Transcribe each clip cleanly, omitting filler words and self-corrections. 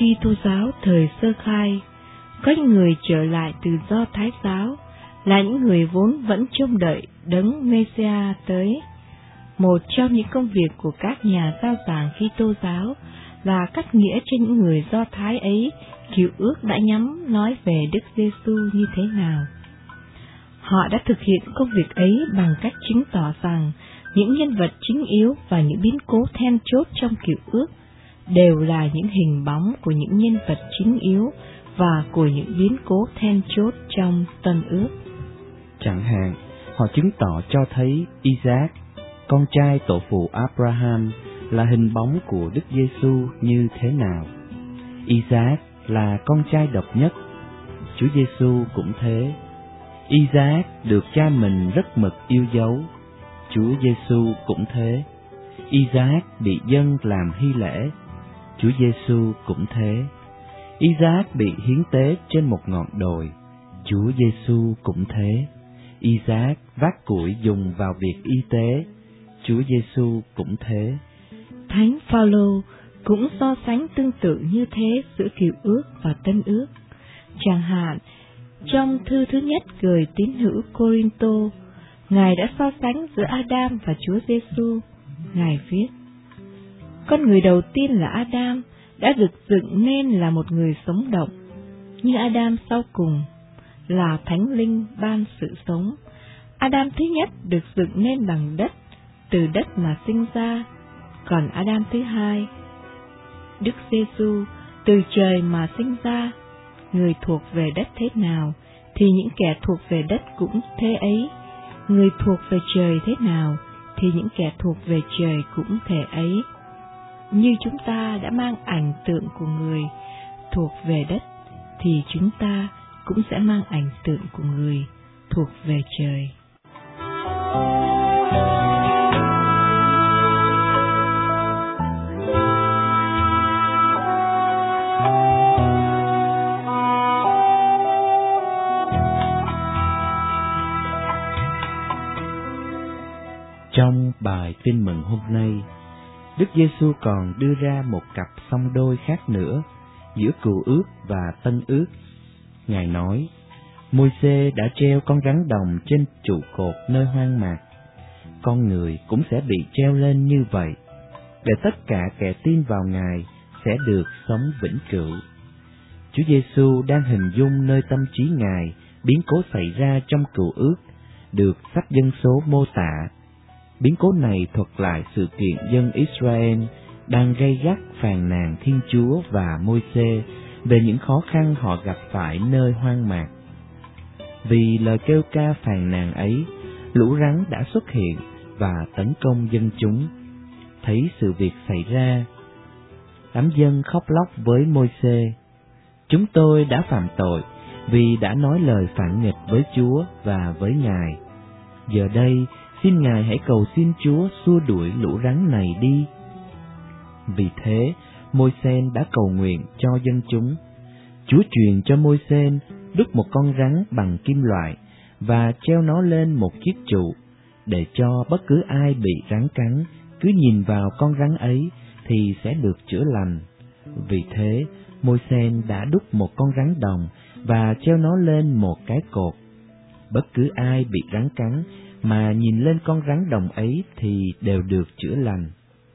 Kitô giáo thời sơ khai, có những người trở lại từ Do Thái giáo, là những người vốn vẫn trông đợi đấng Mêsia tới. Một trong những công việc của các nhà giao giảng Kitô giáo là cắt nghĩa cho những người Do Thái ấy Cựu ước đã nhắm nói về Đức Giêsu như thế nào. Họ đã thực hiện công việc ấy bằng cách chứng tỏ rằng những nhân vật chính yếu và những biến cố then chốt trong Cựu ước đều là những hình bóng của những nhân vật chính yếu và của những biến cố then chốt trong Tân ước. Chẳng hạn, họ chứng tỏ cho thấy Isaac, con trai tổ phụ Abraham, là hình bóng của Đức Giêsu như thế nào. Isaac là con trai độc nhất, Chúa Giêsu cũng thế. Isaac được cha mình rất mực yêu dấu, Chúa Giêsu cũng thế. Isaac bị dâng làm hy lễ, Chúa Giêsu cũng thế. Isaac bị hiến tế trên một ngọn đồi, Chúa Giêsu cũng thế. Isaac vác củi dùng vào việc y tế, Chúa Giêsu cũng thế. Thánh Phaolô cũng so sánh tương tự như thế giữa Cựu ước và Tân ước. Chẳng hạn, trong thư thứ nhất gửi tín hữu Cô-rin-tô, Ngài đã so sánh giữa Adam và Chúa Giêsu. Ngài viết: con người đầu tiên là Adam đã được dựng nên là một người sống động, nhưng Adam sau cùng là Thánh Linh ban sự sống. Adam thứ nhất được dựng nên bằng đất, từ đất mà sinh ra, còn Adam thứ hai, Đức Giêsu, từ trời mà sinh ra. Người thuộc về đất thế nào, thì những kẻ thuộc về đất cũng thế ấy. Người thuộc về trời thế nào, thì những kẻ thuộc về trời cũng thế ấy. Như chúng ta đã mang ảnh tượng của người thuộc về đất, thì chúng ta cũng sẽ mang ảnh tượng của người thuộc về trời. Trong bài tin mừng hôm nay, Đức Giêsu còn đưa ra một cặp song đôi khác nữa giữa Cựu ước và Tân ước. Ngài nói, Môi-se đã treo con rắn đồng trên trụ cột nơi hoang mạc. Con người cũng sẽ bị treo lên như vậy, để tất cả kẻ tin vào Ngài sẽ được sống vĩnh cửu. Chúa Giêsu đang hình dung nơi tâm trí Ngài biến cố xảy ra trong Cựu ước, được sách Dân số mô tả. Biến cố này thuật lại sự kiện dân Israel đang gay gắt phàn nàn Thiên Chúa và Môi-se về những khó khăn họ gặp phải nơi hoang mạc. Vì lời kêu ca phàn nàn ấy, lũ rắn đã xuất hiện và tấn công dân chúng. Thấy sự việc xảy ra, đám dân khóc lóc với Môi-se: chúng tôi đã phạm tội vì đã nói lời phản nghịch với Chúa và với Ngài. Giờ đây, xin Ngài hãy cầu xin Chúa xua đuổi lũ rắn này đi. Vì thế, Môi-se đã cầu nguyện cho dân chúng. Chúa truyền cho Môi-se đúc một con rắn bằng kim loại và treo nó lên một chiếc trụ, để cho bất cứ ai bị rắn cắn cứ nhìn vào con rắn ấy thì sẽ được chữa lành. Vì thế, Môi-se đã đúc một con rắn đồng và treo nó lên một cái cột. Bất cứ ai bị rắn cắn mà nhìn lên con rắn đồng ấy thì đều được chữa lành.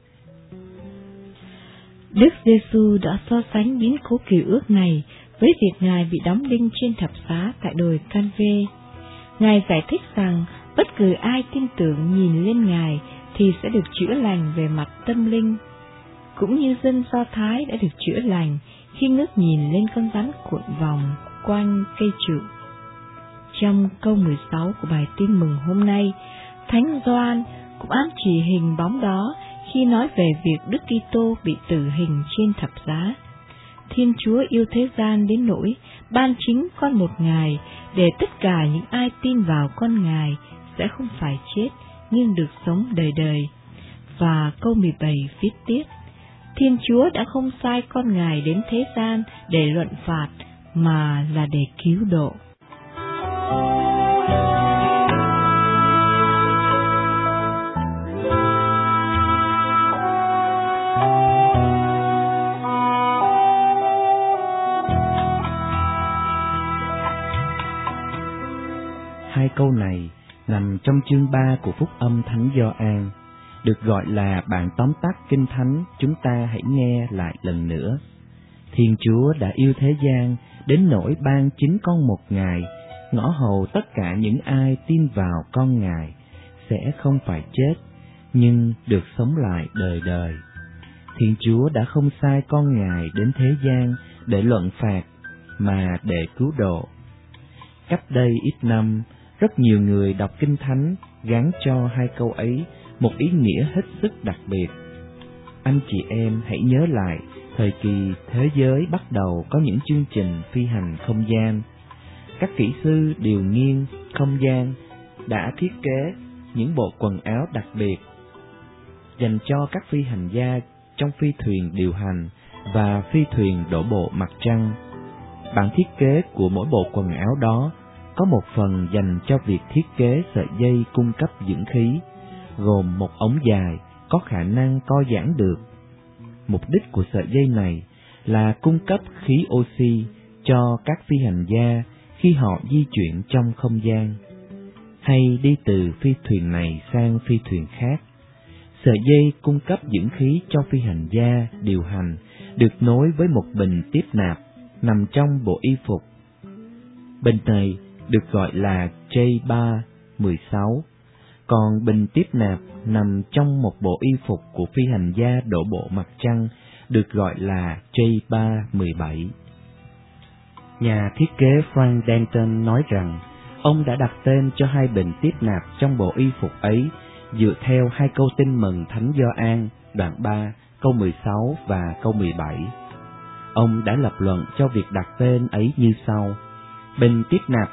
Đức Giêsu đã so sánh biến cố Cựu ước này với việc Ngài bị đóng đinh trên thập giá tại đồi Can-vê. Ngài giải thích rằng bất cứ ai tin tưởng nhìn lên Ngài thì sẽ được chữa lành về mặt tâm linh, cũng như dân Do Thái đã được chữa lành khi ngước nhìn lên con rắn cuộn vòng quanh cây trụ. Trong câu 16 của bài tin mừng hôm nay, Thánh Gioan cũng ám chỉ hình bóng đó khi nói về việc Đức Kitô bị tử hình trên thập giá. Thiên Chúa yêu thế gian đến nỗi ban chính con một Ngài, để tất cả những ai tin vào con Ngài sẽ không phải chết, nhưng được sống đời đời. Và câu 17 viết tiếp: Thiên Chúa đã không sai con Ngài đến thế gian để luận phạt, mà là để cứu độ. hai câu này nằm trong chương 3 của Phúc Âm Thánh Gioan, được gọi là bản tóm tắt Kinh Thánh. Chúng ta hãy nghe lại lần nữa. Thiên Chúa đã yêu thế gian đến nỗi ban chính con một Ngài, ngõ hầu tất cả những ai tin vào con Ngài sẽ không phải chết, nhưng được sống lại đời đời. Thiên Chúa đã không sai con Ngài đến thế gian để luận phạt, mà để cứu độ. Cách đây ít năm, rất nhiều người đọc Kinh Thánh gắn cho hai câu ấy một ý nghĩa hết sức đặc biệt. Anh chị em hãy nhớ lại thời kỳ thế giới bắt đầu có những chương trình phi hành không gian. Các kỹ sư điều nghiên không gian đã thiết kế những bộ quần áo đặc biệt dành cho các phi hành gia trong phi thuyền điều hành và phi thuyền đổ bộ mặt trăng. Bản thiết kế của mỗi bộ quần áo đó có một phần dành cho việc thiết kế sợi dây cung cấp dưỡng khí, gồm một ống dài có khả năng co giãn được. Mục đích của sợi dây này là cung cấp khí oxy cho các phi hành gia khi họ di chuyển trong không gian, hay đi từ phi thuyền này sang phi thuyền khác. Sợi dây cung cấp dưỡng khí cho phi hành gia điều hành được nối với một bình tiếp nạp nằm trong bộ y phục. Bình này được gọi là J3-16, còn bình tiếp nạp nằm trong một bộ y phục của phi hành gia đổ bộ mặt trăng được gọi là J3-17. Nhà thiết kế Frank Denton nói rằng ông đã đặt tên cho hai bình tiếp nạp trong bộ y phục ấy dựa theo hai câu tin mừng Thánh Gioan đoạn 3 câu 16 và câu 17. Ông đã lập luận cho việc đặt tên ấy như sau: bình tiếp nạp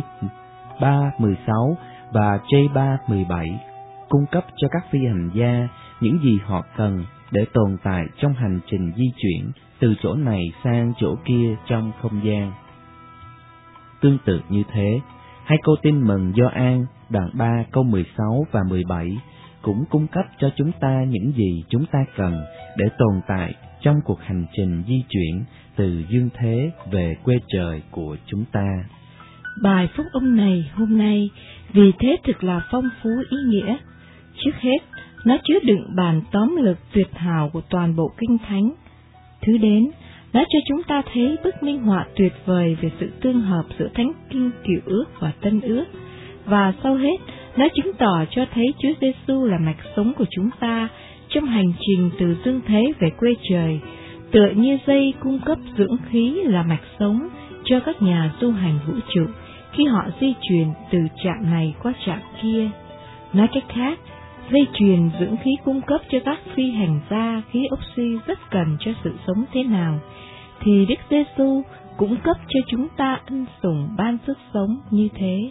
J3-16 và J3-17 cung cấp cho các phi hành gia những gì họ cần để tồn tại trong hành trình di chuyển từ chỗ này sang chỗ kia trong không gian. Tương tự như thế, hai câu tin mừng Gioan đoạn 3 câu 16 và 17 cũng cung cấp cho chúng ta những gì chúng ta cần để tồn tại trong cuộc hành trình di chuyển từ dương thế về quê trời của chúng ta. Bài phúc âm này hôm nay vì thế thực là phong phú ý nghĩa. Trước hết, nó chứa đựng bản tóm lược tuyệt hảo của toàn bộ Kinh Thánh. Thứ đến, nó cho chúng ta thấy bức minh họa tuyệt vời về sự tương hợp giữa Thánh Kinh Cựu Ước và Tân Ước. Và sau hết, nó chứng tỏ cho thấy Chúa Giêsu là mạch sống của chúng ta trong hành trình từ dương thế về quê trời, tựa như dây cung cấp dưỡng khí là mạch sống cho các nhà du hành vũ trụ khi họ di chuyển từ trạm này qua trạm kia. Nói cách khác, dây chuyền dưỡng khí cung cấp cho các phi hành gia khí oxy rất cần cho sự sống thế nào, thì Đức Giêsu cũng cấp cho chúng ta ân sủng ban sức sống như thế.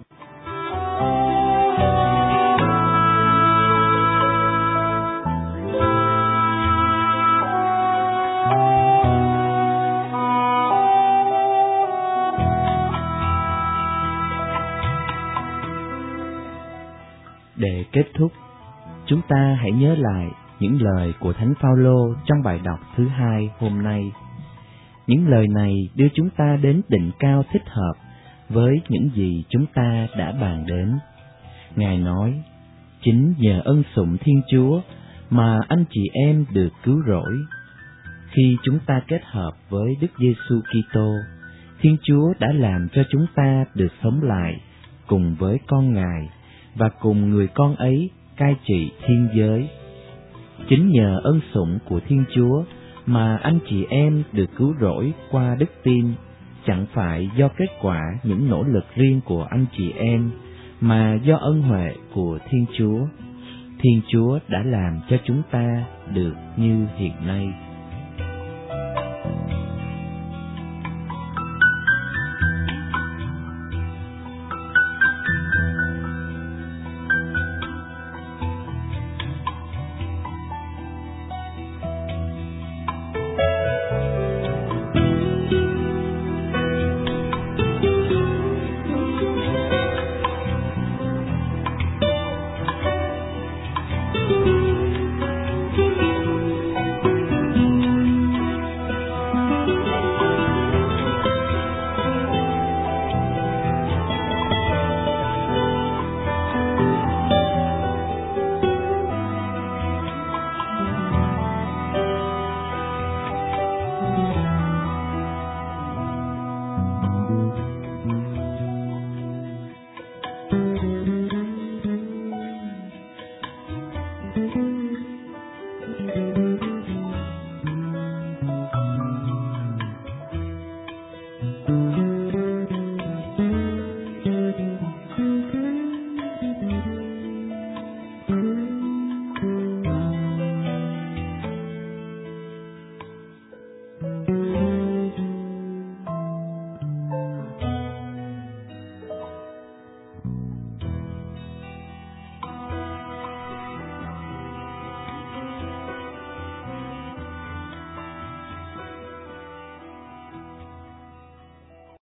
Để kết thúc, chúng ta hãy nhớ lại những lời của Thánh Phaolô trong bài đọc thứ 2 hôm nay. Những lời này đưa chúng ta đến đỉnh cao thích hợp với những gì chúng ta đã bàn đến. Ngài nói, chính nhờ ân sủng Thiên Chúa mà anh chị em được cứu rỗi. Khi chúng ta kết hợp với Đức Giêsu Kitô, Thiên Chúa đã làm cho chúng ta được sống lại cùng với con Ngài và cùng người con ấy cai trị thiên giới. Chính nhờ ân sủng của Thiên Chúa mà anh chị em được cứu rỗi qua đức tin, chẳng phải do kết quả những nỗ lực riêng của anh chị em, mà do ân huệ của Thiên Chúa. Thiên Chúa đã làm cho chúng ta được như hiện nay.